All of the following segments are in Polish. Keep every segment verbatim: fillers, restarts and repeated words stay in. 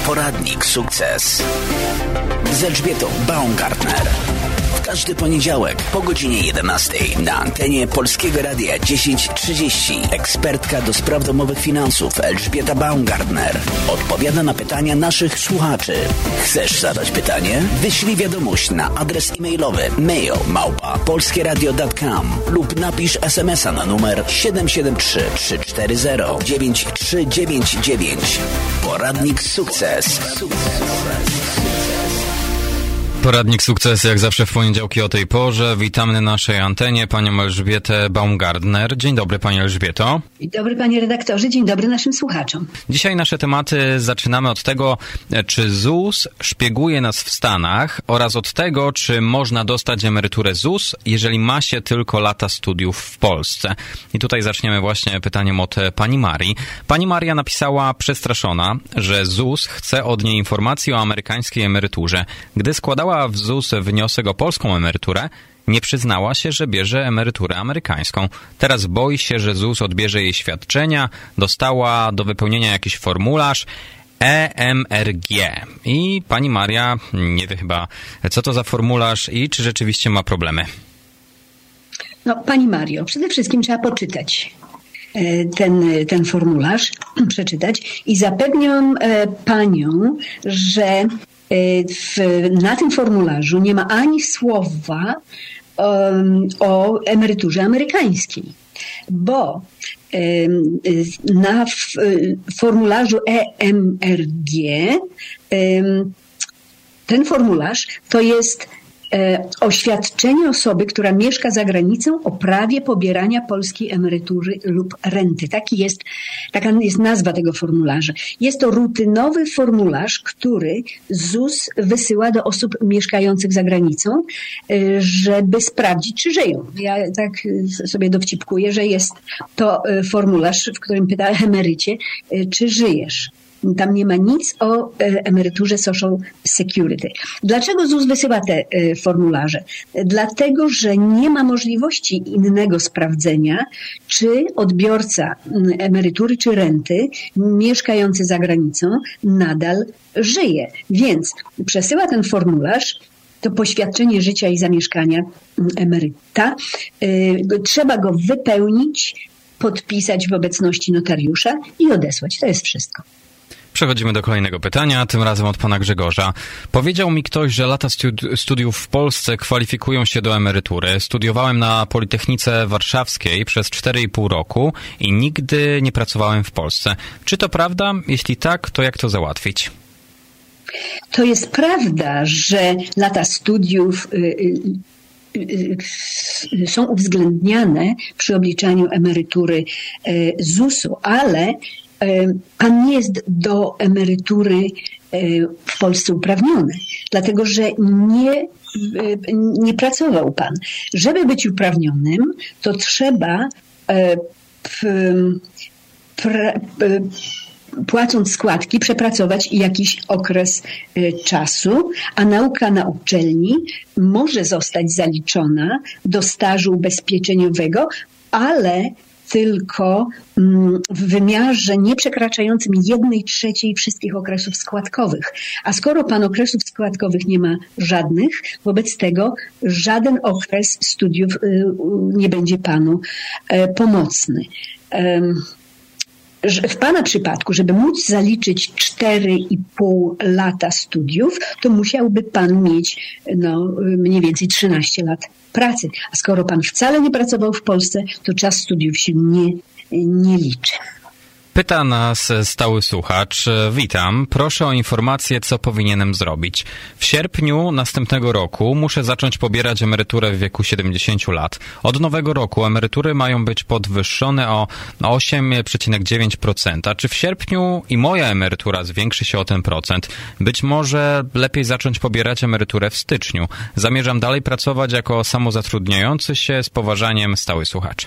Poradnik Sukces z Elżbietą Baumgartner. Każdy poniedziałek po godzinie jedenastej na antenie Polskiego Radia dziesięć trzydzieści ekspertka do spraw domowych finansów Elżbieta Baumgartner odpowiada na pytania naszych słuchaczy. Chcesz zadać pytanie? Wyślij wiadomość na adres e-mailowy mail małpa polskieradio kropka com lub napisz es em es a na numer siedem siedem trzy trzy cztery zero dziewięć trzy dziewięć dziewięć. Poradnik Sukces. Poradnik Sukces, jak zawsze w poniedziałki o tej porze. Witamy na naszej antenie panią Elżbietę Baumgartner. Dzień dobry, pani Elżbieto. Dzień dobry, panie redaktorze. Dzień dobry naszym słuchaczom. Dzisiaj nasze tematy zaczynamy od tego, czy Z U S szpieguje nas w Stanach oraz od tego, czy można dostać emeryturę Z U S, jeżeli ma się tylko lata studiów w Polsce. I tutaj zaczniemy właśnie pytaniem od pani Marii. Pani Maria napisała przestraszona, że Z U S chce od niej informacji o amerykańskiej emeryturze. Gdy składała w Z U S wniosek o polską emeryturę, nie przyznała się, że bierze emeryturę amerykańską. Teraz boi się, że Z U S odbierze jej świadczenia. Dostała do wypełnienia jakiś formularz E M R G. I pani Maria nie wie chyba, co to za formularz i czy rzeczywiście ma problemy. No, pani Mario, przede wszystkim trzeba poczytać ten, ten formularz, przeczytać i zapewniam panią, że W, na tym formularzu nie ma ani słowa um, o emeryturze amerykańskiej, bo um, na w, formularzu E M R G um, ten formularz to jest oświadczenie osoby, która mieszka za granicą o prawie pobierania polskiej emerytury lub renty. Taki jest, taka jest nazwa tego formularza. Jest to rutynowy formularz, który Z U S wysyła do osób mieszkających za granicą, żeby sprawdzić, czy żyją. Ja tak sobie dowcipkuję, że jest to formularz, w którym pyta emerycie, czy żyjesz. Tam nie ma nic o emeryturze Social Security. Dlaczego Z U S wysyła te formularze? Dlatego, że nie ma możliwości innego sprawdzenia, czy odbiorca emerytury czy renty mieszkający za granicą nadal żyje. Więc przesyła ten formularz, to poświadczenie życia i zamieszkania emeryta. Trzeba go wypełnić, podpisać w obecności notariusza i odesłać. To jest wszystko. Przechodzimy do kolejnego pytania, tym razem od pana Grzegorza. Powiedział mi ktoś, że lata studi- studiów w Polsce kwalifikują się do emerytury. Studiowałem na Politechnice Warszawskiej przez cztery i pół roku i nigdy nie pracowałem w Polsce. Czy to prawda? Jeśli tak, to jak to załatwić? To jest prawda, że lata studiów y, y, y, są uwzględniane przy obliczaniu emerytury y, Z U S u, ale pan nie jest do emerytury w Polsce uprawniony, dlatego że nie, nie pracował pan. Żeby być uprawnionym, to trzeba pra, płacąc składki przepracować jakiś okres czasu, a nauka na uczelni może zostać zaliczona do stażu ubezpieczeniowego, ale tylko w wymiarze nie przekraczającym jednej trzeciej wszystkich okresów składkowych. A skoro pan okresów składkowych nie ma żadnych, wobec tego żaden okres studiów nie będzie panu pomocny. W pana przypadku, żeby móc zaliczyć cztery i pół lata studiów, to musiałby pan mieć no, mniej więcej trzynaście lat pracy. A skoro pan wcale nie pracował w Polsce, to czas studiów się nie, nie liczy. Pyta nas stały słuchacz. Witam. Proszę o informację, co powinienem zrobić. W sierpniu następnego roku muszę zacząć pobierać emeryturę w wieku siedemdziesięciu lat. Od nowego roku emerytury mają być podwyższone o osiem przecinek dziewięć procent. Czy w sierpniu i moja emerytura zwiększy się o ten procent? Być może lepiej zacząć pobierać emeryturę w styczniu. Zamierzam dalej pracować jako samozatrudniający się. Z poważaniem, stały słuchacz.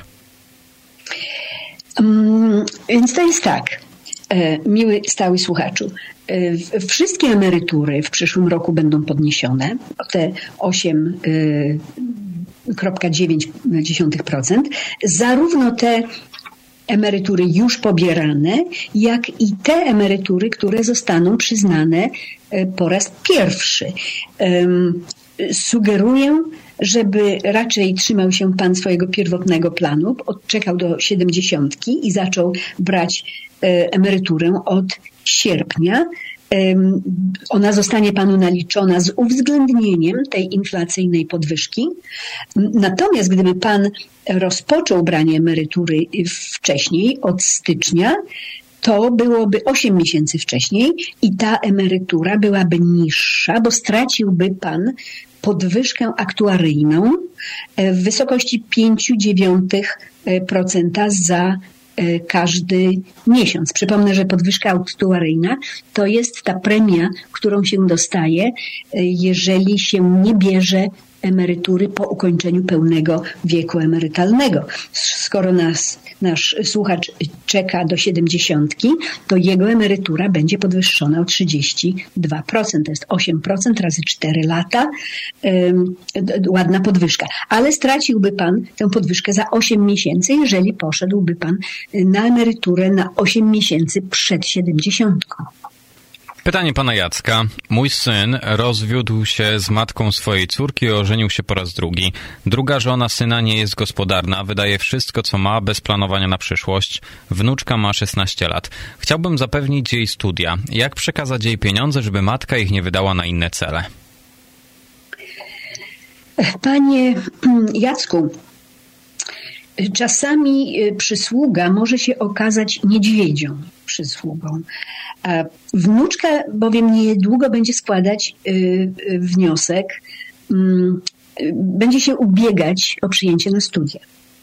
Um, więc to jest tak, e, miły stały słuchaczu, e, wszystkie emerytury w przyszłym roku będą podniesione o te osiem przecinek dziewięć procent, zarówno te emerytury już pobierane, jak i te emerytury, które zostaną przyznane po raz pierwszy. Sugeruję, żeby raczej trzymał się pan swojego pierwotnego planu, odczekał do siedemdziesiątki i zaczął brać emeryturę od sierpnia. Ona zostanie panu naliczona z uwzględnieniem tej inflacyjnej podwyżki. Natomiast gdyby pan rozpoczął branie emerytury wcześniej, od stycznia, to byłoby osiem miesięcy wcześniej i ta emerytura byłaby niższa, bo straciłby pan podwyżkę aktuaryjną w wysokości pięć przecinek dziewięć procent za każdy miesiąc. Przypomnę, że podwyżka aktuaryjna to jest ta premia, którą się dostaje, jeżeli się nie bierze emerytury po ukończeniu pełnego wieku emerytalnego. Skoro nas, nasz słuchacz czeka do siedemdziesiątki, to jego emerytura będzie podwyższona o trzydzieści dwa procent. To jest osiem procent razy cztery lata. Ym, ładna podwyżka. Ale straciłby pan tę podwyżkę za osiem miesięcy, jeżeli poszedłby pan na emeryturę na osiem miesięcy przed siedemdziesiątką. Pytanie pana Jacka. Mój syn rozwiódł się z matką swojej córki i ożenił się po raz drugi. Druga żona syna nie jest gospodarna, wydaje wszystko, co ma, bez planowania na przyszłość. Wnuczka ma szesnaście lat. Chciałbym zapewnić jej studia. Jak przekazać jej pieniądze, żeby matka ich nie wydała na inne cele? Panie Jacku, czasami przysługa może się okazać niedźwiedzią przysługą. Wnuczka bowiem niedługo będzie składać wniosek, będzie się ubiegać o przyjęcie na studia.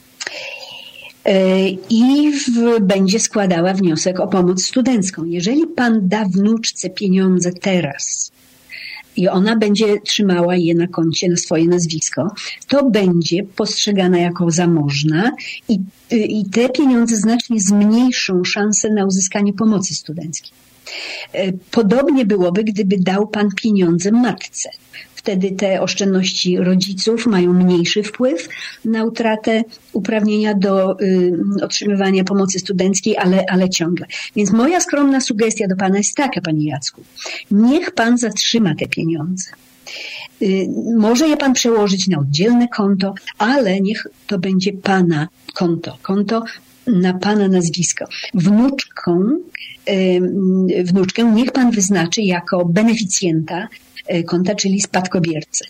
I w, będzie składała wniosek o pomoc studencką. Jeżeli pan da wnuczce pieniądze teraz i ona będzie trzymała je na koncie na swoje nazwisko, to będzie postrzegana jako zamożna i, i te pieniądze znacznie zmniejszą szanse na uzyskanie pomocy studenckiej. Podobnie byłoby, gdyby dał pan pieniądze matce. Wtedy te oszczędności rodziców mają mniejszy wpływ na utratę uprawnienia do y, otrzymywania pomocy studenckiej, ale, ale ciągle. Więc moja skromna sugestia do pana jest taka, panie Jacku. Niech pan zatrzyma te pieniądze. Y, może je pan przełożyć na oddzielne konto, ale niech to będzie pana konto. Konto na pana nazwisko. Wnuczką, y, wnuczkę niech pan wyznaczy jako beneficjenta konta, czyli spadkobiercę.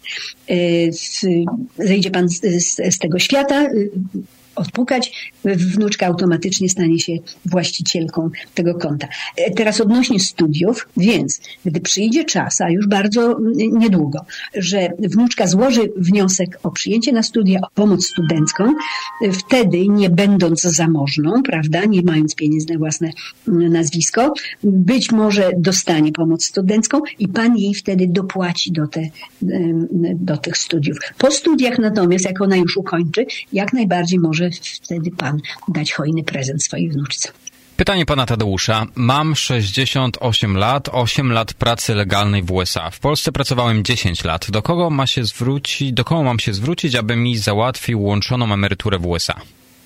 Zejdzie pan z, z, z tego świata, odpukać, wnuczka automatycznie stanie się właścicielką tego konta. Teraz odnośnie studiów, więc gdy przyjdzie czas, a już bardzo niedługo, że wnuczka złoży wniosek o przyjęcie na studia, o pomoc studencką, wtedy nie będąc zamożną, prawda, nie mając pieniędzy na własne nazwisko, być może dostanie pomoc studencką i pan jej wtedy dopłaci do, te, do tych studiów. Po studiach natomiast, jak ona już ukończy, jak najbardziej może wtedy pan dać hojny prezent swojej wnuczce. Pytanie pana Tadeusza. Mam sześćdziesiąt osiem lat, osiem lat pracy legalnej w U S A. W Polsce pracowałem dziesięć lat. Do kogo ma się zwrócić, do kogo mam się zwrócić, aby mi załatwił łączoną emeryturę w U S A?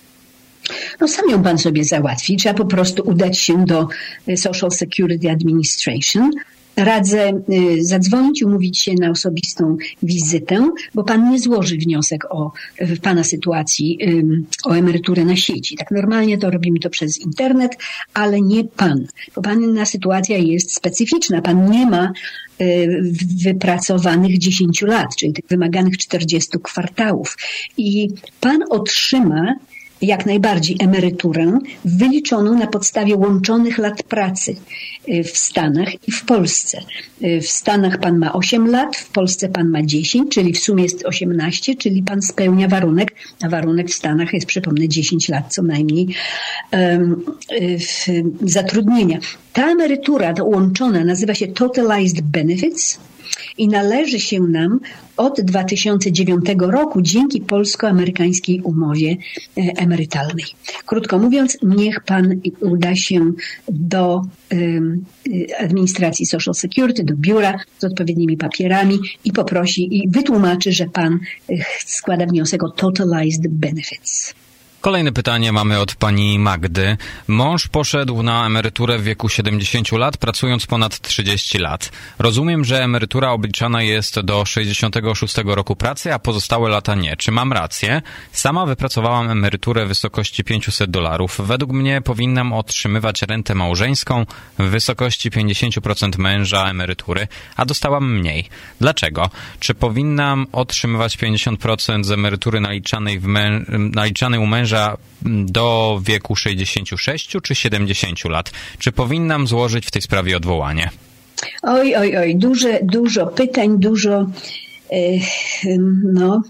No sam ją pan sobie załatwi. Trzeba po prostu udać się do Social Security Administration. Radzę zadzwonić, umówić się na osobistą wizytę, bo pan nie złoży wniosek o w pana sytuacji o emeryturę na sieci. Tak normalnie to robimy to przez internet, ale nie pan, bo pana sytuacja jest specyficzna. Pan nie ma wypracowanych dziesięciu lat, czyli tych wymaganych czterdziestu kwartałów. I pan otrzyma jak najbardziej emeryturę wyliczoną na podstawie łączonych lat pracy w Stanach i w Polsce. W Stanach pan ma osiem lat, w Polsce pan ma dziesięć, czyli w sumie jest osiemnaście, czyli pan spełnia warunek, a warunek w Stanach jest, przypomnę, dziesięć lat co najmniej um, zatrudnienia. Ta emerytura to łączona nazywa się Totalized Benefits i należy się nam od dwa tysiące dziewiątego roku dzięki polsko-amerykańskiej umowie emerytalnej. Krótko mówiąc, niech pan uda się do um, administracji Social Security, do biura z odpowiednimi papierami i poprosi i wytłumaczy, że pan składa wniosek o Totalized Benefits. Kolejne pytanie mamy od pani Magdy. Mąż poszedł na emeryturę w wieku siedemdziesięciu lat, pracując ponad trzydzieści lat. Rozumiem, że emerytura obliczana jest do sześćdziesiątego szóstego roku pracy, a pozostałe lata nie. Czy mam rację? Sama wypracowałam emeryturę w wysokości pięćset dolarów. Według mnie powinnam otrzymywać rentę małżeńską w wysokości pięćdziesiąt procent męża emerytury, a dostałam mniej. Dlaczego? Czy powinnam otrzymywać pięćdziesiąt procent z emerytury naliczanej, w mę... naliczanej u męża do wieku sześćdziesięciu sześciu czy siedemdziesięciu lat? Czy powinnam złożyć w tej sprawie odwołanie? Oj, oj, oj, duże, dużo pytań, dużo yy, no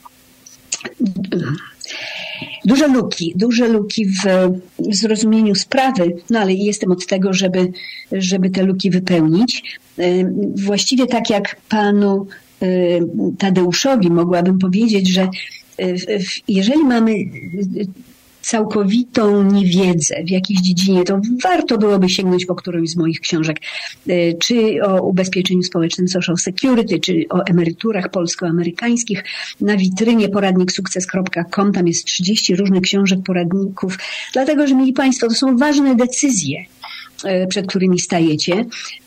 duże luki, duże luki w, w zrozumieniu sprawy, no ale jestem od tego, żeby, żeby te luki wypełnić. Yy, właściwie tak jak panu yy, Tadeuszowi mogłabym powiedzieć, że jeżeli mamy całkowitą niewiedzę w jakiejś dziedzinie, to warto byłoby sięgnąć po którąś z moich książek, czy o ubezpieczeniu społecznym Social Security, czy o emeryturach polsko-amerykańskich. Na witrynie poradnik sukces kropka com, tam jest trzydzieści różnych książek, poradników, dlatego że, mieli Państwo, to są ważne decyzje, przed którymi stajecie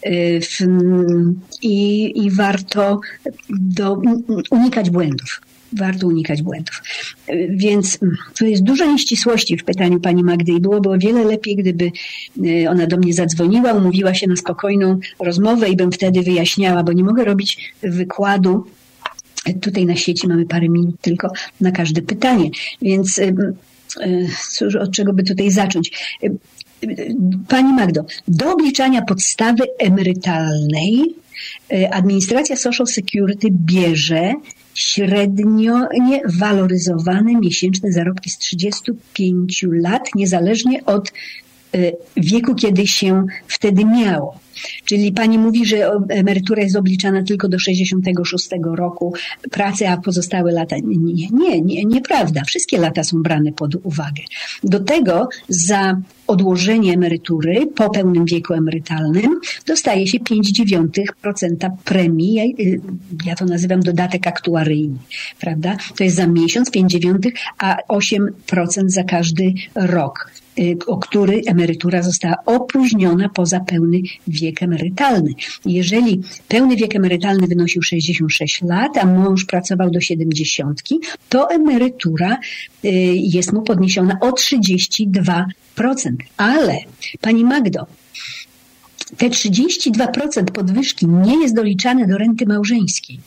i, i warto do, unikać błędów. Warto unikać błędów. Więc tu jest dużo nieścisłości w pytaniu pani Magdy i byłoby o wiele lepiej, gdyby ona do mnie zadzwoniła, umówiła się na spokojną rozmowę i bym wtedy wyjaśniała, bo nie mogę robić wykładu. Tutaj na sieci mamy parę minut tylko na każde pytanie, więc cóż, od czego by tutaj zacząć? Pani Magdo, do obliczania podstawy emerytalnej administracja Social Security bierze średnio waloryzowane miesięczne zarobki z trzydziestu pięciu lat, niezależnie od wieku, kiedy się wtedy miało. Czyli pani mówi, że emerytura jest obliczana tylko do sześćdziesiątego szóstego roku pracy, a pozostałe lata nie, nie, nie, nieprawda. Wszystkie lata są brane pod uwagę. Do tego za odłożenie emerytury po pełnym wieku emerytalnym dostaje się pięć dziewiątych procent premii. Ja to nazywam dodatek aktuaryjny, prawda? To jest za miesiąc pięć dziewiątych, a osiem procent za każdy rok, o który emerytura została opóźniona poza pełny wiek emerytalny. Jeżeli pełny wiek emerytalny wynosił sześćdziesiąt sześć lat, a mąż pracował do siedemdziesiątki, to emerytura jest mu podniesiona o trzydzieści dwa procent. Ale, pani Magdo, te trzydzieści dwa procent podwyżki nie jest doliczane do renty małżeńskiej.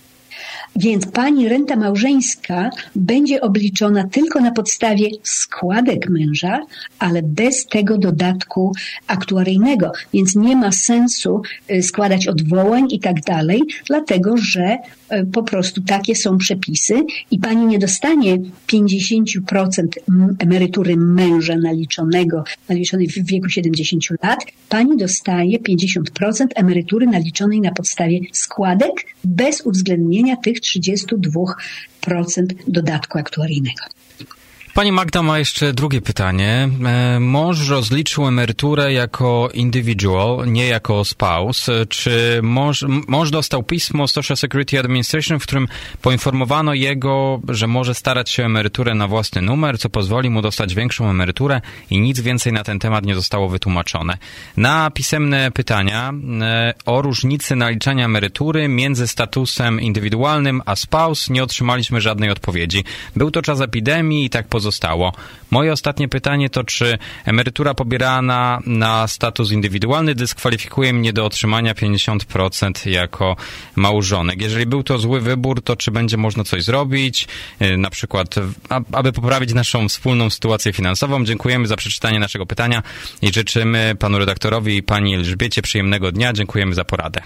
Więc pani renta małżeńska będzie obliczona tylko na podstawie składek męża, ale bez tego dodatku aktuaryjnego. Więc nie ma sensu składać odwołań i tak dalej, dlatego że po prostu takie są przepisy i pani nie dostanie pięćdziesiąt procent emerytury męża naliczonego, naliczonej w wieku siedemdziesięciu lat. Pani dostaje pięćdziesiąt procent emerytury naliczonej na podstawie składek bez uwzględnienia tych trzydzieści dwa procent dodatku aktuaryjnego. Pani Magda ma jeszcze drugie pytanie. Mąż rozliczył emeryturę jako individual, nie jako spouse. Czy mąż, mąż dostał pismo Social Security Administration, w którym poinformowano jego, że może starać się o emeryturę na własny numer, co pozwoli mu dostać większą emeryturę i nic więcej na ten temat nie zostało wytłumaczone. Na pisemne pytania o różnicy naliczania emerytury między statusem indywidualnym a spouse nie otrzymaliśmy żadnej odpowiedzi. Był to czas epidemii i tak pozostało. Zostało. Moje ostatnie pytanie to, czy emerytura pobierana na status indywidualny dyskwalifikuje mnie do otrzymania pięćdziesiąt procent jako małżonek. Jeżeli był to zły wybór, to czy będzie można coś zrobić, na przykład, aby poprawić naszą wspólną sytuację finansową? Dziękujemy za przeczytanie naszego pytania i życzymy panu redaktorowi i pani Elżbiecie przyjemnego dnia. Dziękujemy za poradę.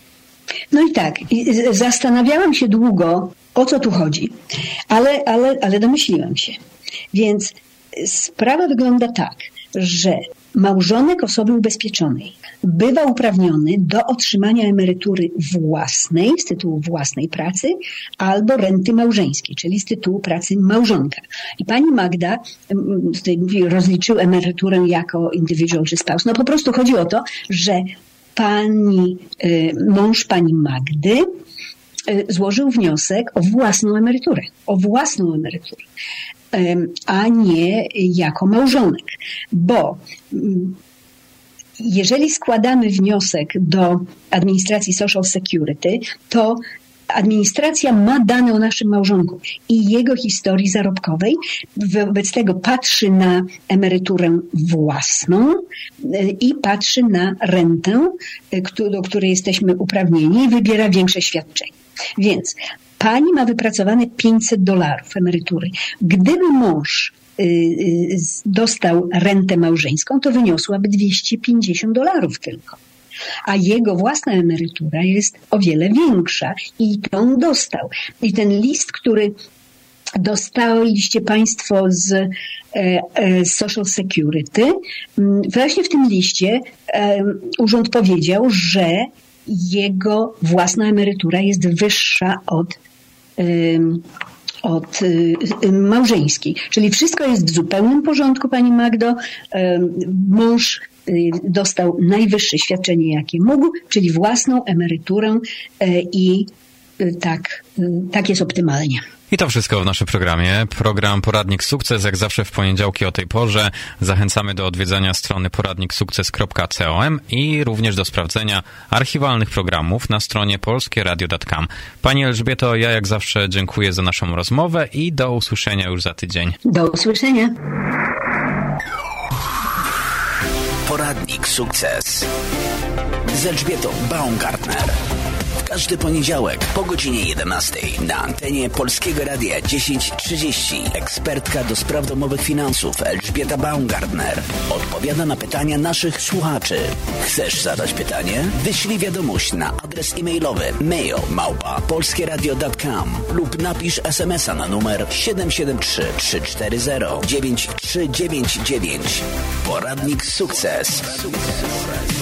No i tak, zastanawiałam się długo, o co tu chodzi, ale, ale, ale domyśliłam się. Więc sprawa wygląda tak, że małżonek osoby ubezpieczonej bywa uprawniony do otrzymania emerytury własnej z tytułu własnej pracy albo renty małżeńskiej, czyli z tytułu pracy małżonka. I pani Magda tutaj mówi, rozliczył emeryturę jako individual czy spouse. No po prostu chodzi o to, że pani, mąż pani Magdy złożył wniosek o własną emeryturę, o własną emeryturę. a nie jako małżonek. Bo jeżeli składamy wniosek do administracji Social Security, to administracja ma dane o naszym małżonku i jego historii zarobkowej. Wobec tego patrzy na emeryturę własną i patrzy na rentę, do której jesteśmy uprawnieni, i wybiera większe świadczenie. Więc pani ma wypracowane pięćset dolarów emerytury. Gdyby mąż dostał rentę małżeńską, to wyniosłaby dwieście pięćdziesiąt dolarów tylko. A jego własna emerytura jest o wiele większa i tą dostał. I ten list, który dostaliście Państwo z Social Security, właśnie w tym liście urząd powiedział, że jego własna emerytura jest wyższa od od małżeńskiej. Czyli wszystko jest w zupełnym porządku, Pani Magdo. Mąż dostał najwyższe świadczenie, jakie mógł, czyli własną emeryturę i tak, tak jest optymalnie. I to wszystko w naszym programie. Program Poradnik Sukces, jak zawsze w poniedziałki o tej porze. Zachęcamy do odwiedzania strony poradnik sukces kropka com i również do sprawdzenia archiwalnych programów na stronie polskie radio kropka com. Pani Elżbieto, ja jak zawsze dziękuję za naszą rozmowę i do usłyszenia już za tydzień. Do usłyszenia. Poradnik Sukces z Elżbietą Baumgartner. Każdy poniedziałek po godzinie jedenastej na antenie Polskiego Radia dziesięć trzydzieści. Ekspertka do spraw domowych finansów Elżbieta Baumgartner odpowiada na pytania naszych słuchaczy. Chcesz zadać pytanie? Wyślij wiadomość na adres e-mailowy mail małpa polskie radio kropka com lub napisz es em es a na numer siedem siedem trzy trzy cztery zero dziewięć trzy dziewięć dziewięć. Poradnik Sukces.